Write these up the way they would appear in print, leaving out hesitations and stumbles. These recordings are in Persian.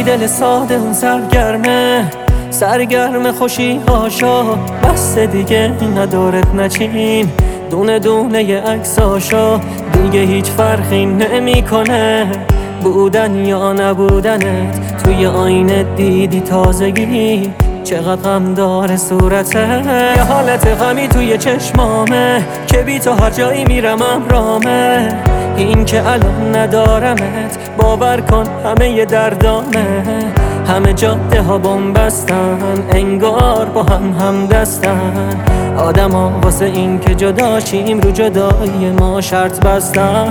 دل ساده اون سرگرم خوشی هاشا، بس دیگه ندارت نچین دونه دونه عکساشا. دیگه هیچ فرقی نمیکنه بودن یا نبودنت، توی آینه دیدی تازگی چقدر غم داره صورته. یه حالت غمی توی چشمامه که بی تو هر جایی میرم امرامه. این که الان ندارمت باور کن همه ی دردامه. همه جاده ها بستن انگار با هم دستن. آدم ها واسه این که جداشیم رو جدایی ما شرط بستن.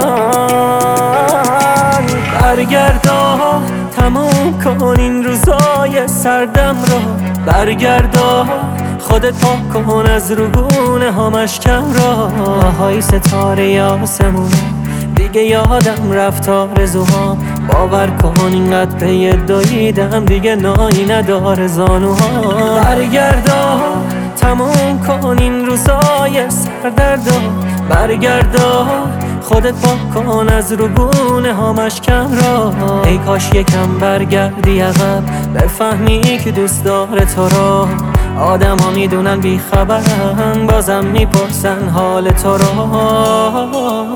برگردا تموم کن این روزای سردم رو، برگردا خودت پاک کن از روگونه ها مشکم را. های ستاره آسمون دیگه یادم رفت آرزوها، باور کن اینقدر پی دویدم دیگه نایی نداره زانوها. برگردا تموم کن این روزای سردردا، برگردا خودت پاک کن از روگونه ها مشکم را. ای کاش یکم برگردی عقب بفهمی که دوست داره تو را. آدم ها میدونن بی خبرن بازم میپرسن حال تو را.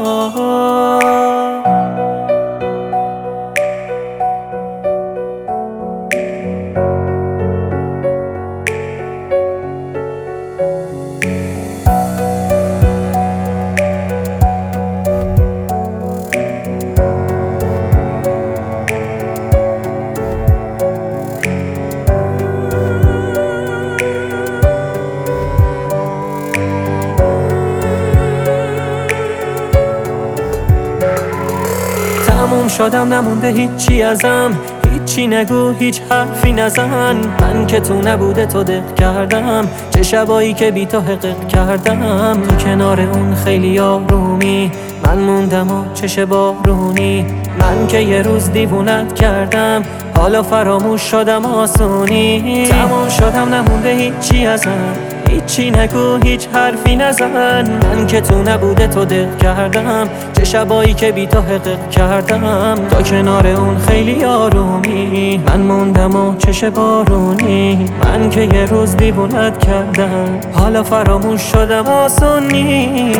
تموم شدم نمونده هیچی ازم، هیچی نگو هیچ حرفی نزن. من که تو نبوده تو دق کردم، چه شبایی که بی تو حقق کردم. تو کنار اون خیلی آرومی من موندم و چش بارونی. من که یه روز دیوونت کردم حالا فراموش شدم آسونی. تموم شدم نمونده هیچی ازم، هیچی نگو هیچ حرفی نزن. من که تو نبوده تو دق کردم، چه شبایی که بی تو حقق کردم. تا کنار اون خیلی آرومی من موندم و چش بارونی. من که یه روز دیوونت کردم حالا فراموش شدم آسونی.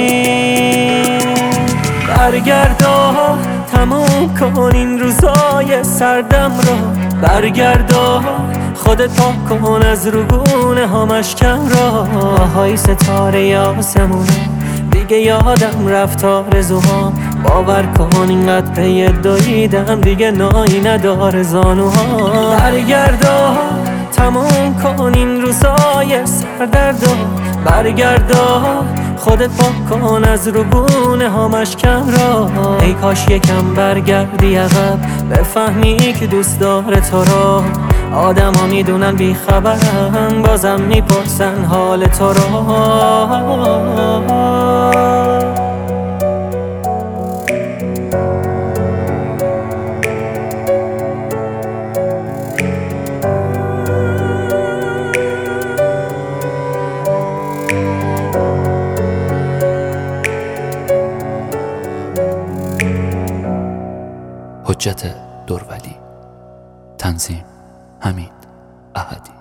برگردا تموم کن این روزای سردم رو، برگردا خودت پاک کن از روگونه ها مشکم را. های ستاره آسمون دیگه یادم رفت آرزوها، باور کن اینقدر پی دویدم دیگه نایی نداره زانوها. برگردا تموم کن این روزای سردردا، برگردا خودت پاک کن از روگونه ها مشکم را. ای کاش یکم برگردی عقب بفهمی که دوست داره تو را. آدم ها میدونن بی خبرن بازم میپرسن حال تو را. حجت دورولی. تنظیم حمید احدی.